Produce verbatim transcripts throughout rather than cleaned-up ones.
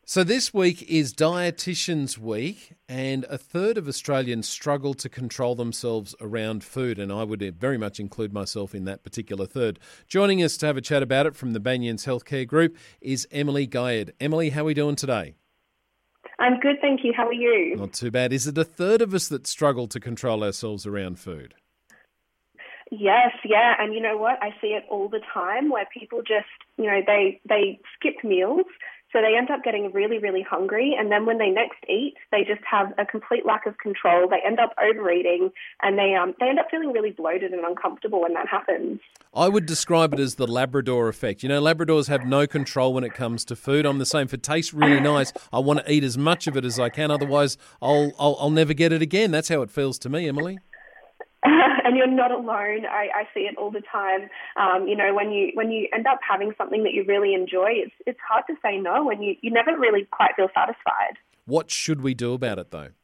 So this week is Dietitians Week, and a third of Australians struggle to control themselves around food, and I would very much include myself in that particular third. Joining us to have a chat about it from the Banyans Healthcare Group is Emily Guyard. Emily, how are we doing today? I'm good, thank you. How are you? Not too bad. Is it a third of us that struggle to control ourselves around food? Yes, yeah, and you know what? I see it all the time where people just, you know, they, they skip meals. So they end up getting really, really hungry, and then when they next eat, they just have a complete lack of control. They end up overeating, and they um they end up feeling really bloated and uncomfortable when that happens. I would describe it as the Labrador effect. You know, Labradors have no control when it comes to food. I'm the same. If it tastes really nice, I want to eat as much of it as I can. Otherwise, I'll I'll, I'll never get it again. That's how it feels to me, Emily. And you're not alone. I, I see it all the time. Um, you know, when you when you end up having something that you really enjoy, it's it's hard to say no when you, you never really quite feel satisfied. What should we do about it, though?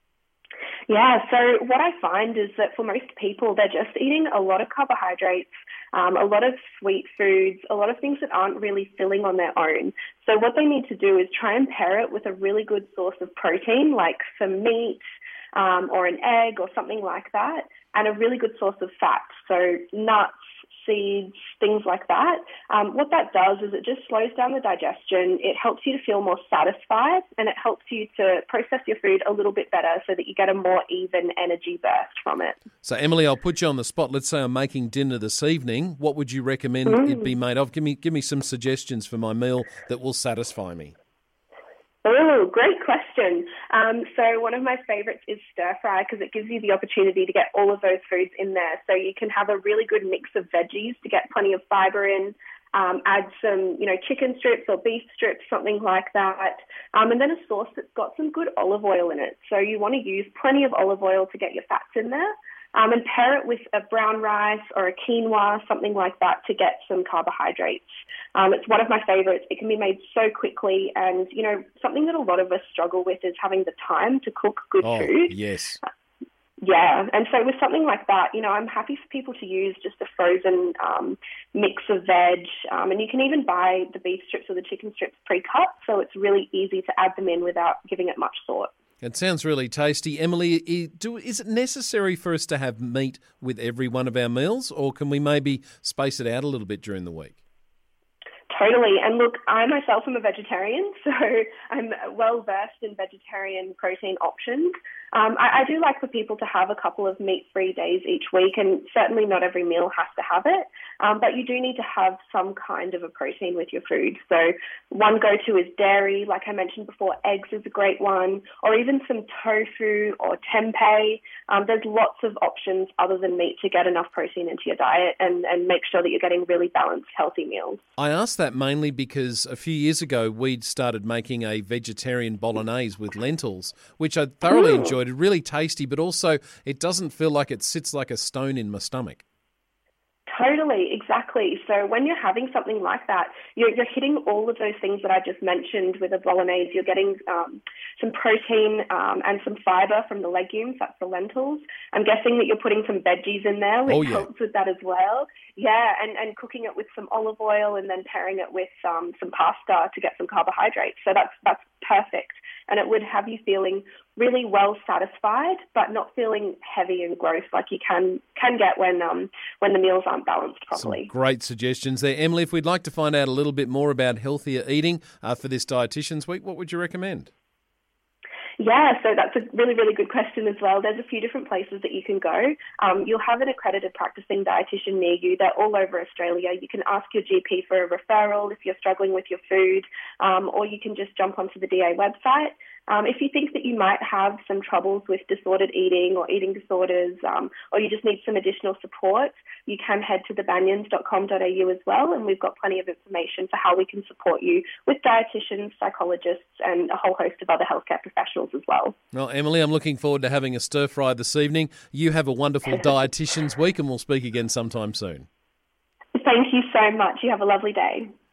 Yeah, so what I find is that for most people, they're just eating a lot of carbohydrates, um, a lot of sweet foods, a lot of things that aren't really filling on their own. So what they need to do is try and pair it with a really good source of protein, like some meat, Um, or an egg or something like that, and a really good source of fat, so nuts, seeds, things like that. Um, what that does is it just slows down the digestion, it helps you to feel more satisfied, and it helps you to process your food a little bit better so that you get a more even energy burst from it. So, Emily, I'll put you on the spot. Let's say I'm making dinner this evening. What would you recommend Mm. it be made of? Give me, give me some suggestions for my meal that will satisfy me. Oh, great question. Um, so one of my favorites is stir fry because it gives you the opportunity to get all of those foods in there. So you can have a really good mix of veggies to get plenty of fibre in, um, add some, you know, chicken strips or beef strips, something like that, um, and then a sauce that's got some good olive oil in it. So you want to use plenty of olive oil to get your fats in there. Um, and pair it with a brown rice or a quinoa, something like that, to get some carbohydrates. Um, it's one of my favorites. It can be made so quickly, and, you know, something that a lot of us struggle with is having the time to cook good oh, food. yes. Yeah, and so with something like that, you know, I'm happy for people to use just a frozen um, mix of veg, um, and you can even buy the beef strips or the chicken strips pre-cut, so it's really easy to add them in without giving it much thought. It sounds really tasty. Emily, is it necessary for us to have meat with every one of our meals, or can we maybe space it out a little bit during the week? Totally. And look, I myself am a vegetarian, so I'm well-versed in vegetarian protein options. Um, I, I do like for people to have a couple of meat-free days each week, and certainly not every meal has to have it, um, but you do need to have some kind of a protein with your food. So one go-to is dairy. Like I mentioned before, eggs is a great one, or even some tofu or tempeh. Um, there's lots of options other than meat to get enough protein into your diet and, and make sure that you're getting really balanced, healthy meals. I asked that mainly because a few years ago we'd started making a vegetarian bolognese with lentils, which I thoroughly Mm. enjoyed. It's really tasty, but also it doesn't feel like it sits like a stone in my stomach. Totally, exactly. So when you're having something like that, you're, you're hitting all of those things that I just mentioned with a bolognese. You're getting um, some protein um, and some fibre from the legumes, that's the lentils. I'm guessing that you're putting some veggies in there, which Oh, yeah. helps with that as well. Yeah, and, and cooking it with some olive oil and then pairing it with um, some pasta to get some carbohydrates. So that's that's perfect. And it would have you feeling really well satisfied, but not feeling heavy and gross like you can can get when um when the meals aren't balanced properly. Some great suggestions there. Emily, if we'd like to find out a little bit more about healthier eating uh, for this Dietitians Week, what would you recommend? Yeah, so that's a really, really good question as well. There's a few different places that you can go. Um, you'll have an accredited practicing dietitian near you. They're all over Australia. You can ask your G P for a referral if you're struggling with your food, um, or you can just jump onto the D A website. Um, if you think that you might have some troubles with disordered eating or eating disorders, um, or you just need some additional support, you can head to the banyans dot com dot a u as well, and we've got plenty of information for how we can support you with dietitians, psychologists, and a whole host of other healthcare professionals as well. Well, Emily, I'm looking forward to having a stir fry this evening. You have a wonderful Dietitians Week, and we'll speak again sometime soon. Thank you so much. You have a lovely day.